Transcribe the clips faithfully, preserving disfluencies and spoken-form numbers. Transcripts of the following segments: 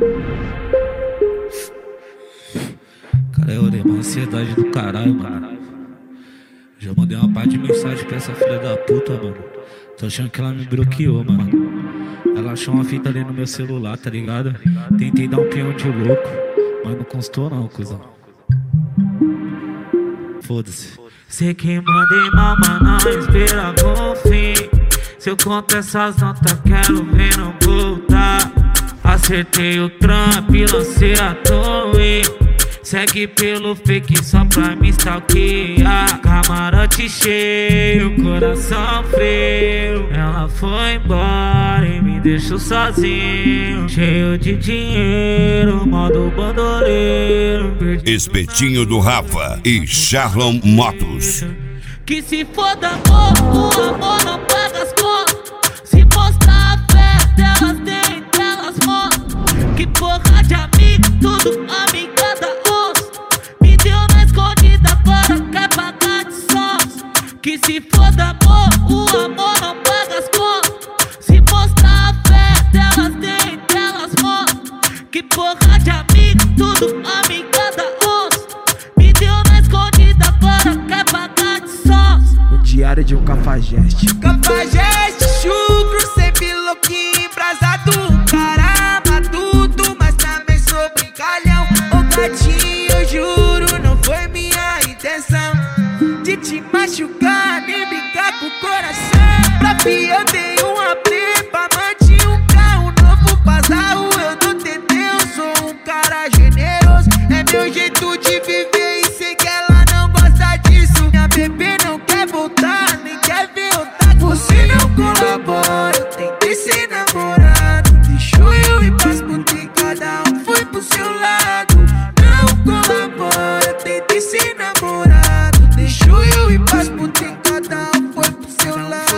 Cara, eu dei uma ansiedade do caralho, mano. Já mandei uma parte de mensagem pra essa filha da puta, mano. Tô achando que ela me bloqueou, mano. Ela achou uma fita ali no meu celular, tá ligado? Tentei dar um peão de louco, mas não constou não, cuzão. Foda-se. Sei que mandei mal, mas não espera o fim. Se eu conto essas notas, quero ver não voltar. Acertei o Trump, lancei a torre. Segue pelo fake só pra me stalkear. Camarote cheio, coração frio. Ela foi embora e me deixou sozinho. Cheio de dinheiro, modo bandoleiro. Espetinho do Rafa e Charlon Motos. Que se foda amor, o amor não paga as contas. Se mostrar a fé delas, tem delas mostram. Que porra de amigo, tudo amigada osso. Me deu na escondida, agora quer pagar de sons. Que se foda amor, o amor não paga as contas. Se mostrar a fé delas, tem delas mostram. Que porra de amigo, tudo amigada osso. Me deu na escondida, agora quer pagar de sons. Diário de um cafajeste. Cafajeste, chucro, sempre louquinho, embrasado. Caramba, tudo, mas também sou brincalhão. Ô gatinho, eu juro, não foi minha intenção de te machucar, nem brincar com o coração. Pra fim eu dei uma prepa, mantive um carro novo bazarro. Eu não tentei, eu sou um cara generoso. É meu jeito de viver e sei que ela não gosta disso. Minha bebê não quer voltar, nem quer ver eu tá. Você não colabora, eu tentei ser namorado. Deixou eu ir pras putas, cada um foi pro seu lado. Não colabora, eu tentei ser namorado. Deixou eu ir pras putas, cada um foi pro seu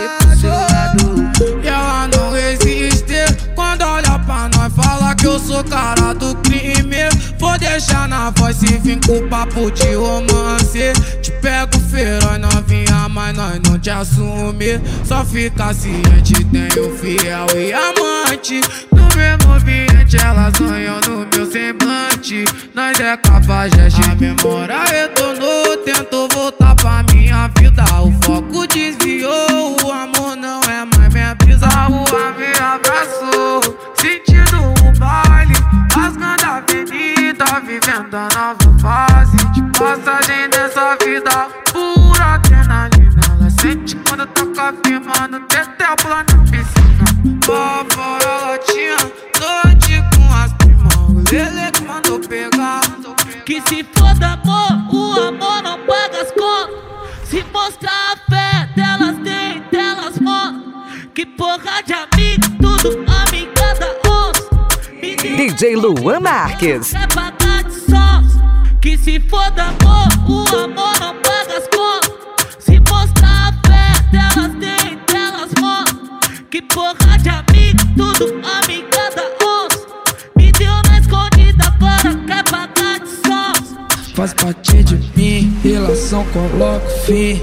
lado. E ela não resiste quando olha pra nós, fala que eu sou cara do crime. Vou deixar na voz se vim com papo de romance. Te pego feroz novinha, mas nós não te assume. Só fica ciente, tenho fiel e amante. No mesmo ambiente elas sonham no meu semblante. Nós é cafajeste, a memória retornou. Tento voltar pra minha vida, o foco desviou. O amor não é mais minha brisa. A rua me abraçou, sentindo o baile, rasgando a avenida, vivendo a nova fase de passagem dessa vida. Pura adrenalina, ela sente quando toca firmando. Tetel pula na piscina, lá fora ela tinha noite com as primas. O Lele que mandou pegar. Que se foda amor, o amor não paga as contas. Se mostrar a fé delas, tem delas mostram. Que porra de amigo, tudo amigada osso. D J Luan Marques. Quer pagar de sons. Que se foda amor, o amor não paga as contas. Se mostrar a fé delas, tem delas mostram. Que porra de amigo, tudo amigada osso. Me deu na escondida, agora quer pagar de sons. Faz parte de mim, relação coloca fim.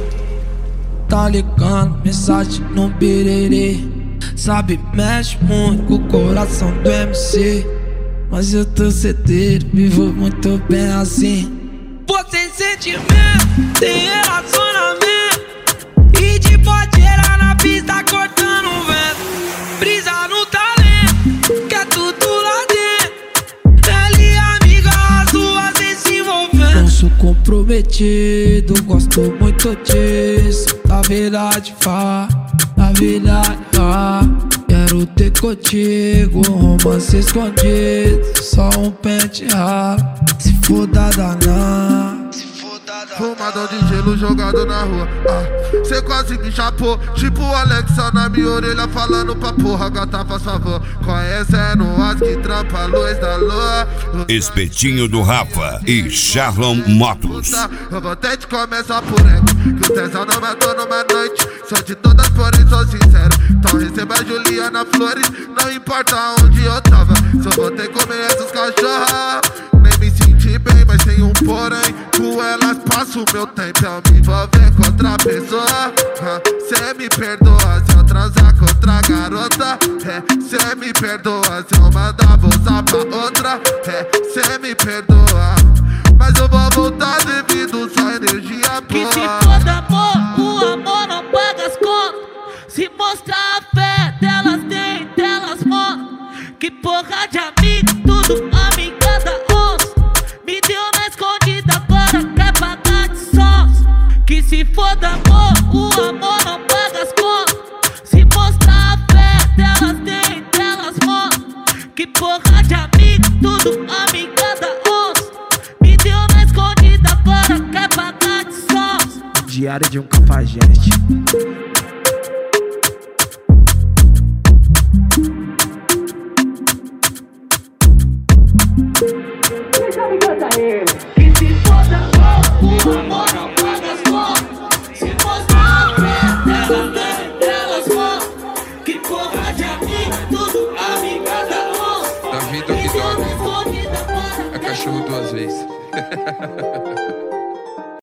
Tá ligando, mensagem no birerê. Sabe, mexe muito com o coração do M C. Mas eu tô certeiro, vivo muito bem assim. Você sentimento, tem relacionamento. E de podeira na pista cortando o vento. Brisa no talento, que é tudo lá dentro. Ela e amiga, as duas sem se envolvendo. Não sou comprometido, gosto muito disso. Da verdade, vá, da verdade, vá. Quero ter contigo um romance escondido. Só um pente ralo, se for dada não. Fumadão de gelo jogado na rua, ah. Cê quase me chapou, tipo o Alexa na minha orelha falando pra porra. Gata, faz favor, conhecendo as que trampa a luz da lua. Espetinho do Rafa e Charlon Motos. Eu vou até te começar por ego, que o tesão não matou numa noite. Sou de todas, porém sou sincero. Então receba a Juliana Flores, não importa onde eu tava. Só vou ter que comer essas cachorras. Nem me senti bem, mas tem um porém. Com elas passo meu tempo, eu me envolver com outra pessoa. Cê me perdoa se eu transar com outra garota. É, cê me perdoa se eu mandar você passar pra outra, é, cê me perdoa. Mas eu vou voltar devido só energia boa. Que se foda amor, o amor não paga as contas. Se mostrar a fé delas tem, delas mostram. Que porra de amigo, tudo amigada onça. Me deu na escondida, agora quer pagar de sós. Que se foda amor, o amor não paga as contas. Se mostrar a fé delas tem, delas mostram. Que porra de amigo, tudo amigada onça. Me deu na escondida, agora quer pagar de sós. Diário de um cafajeste. Que se foda amor, o amor não paga as contas. Se mostrar a fé delas tem, delas mostram. Que porra de amigo, tudo amigada onça. Davi Dog Dog é cachorro duas vezes.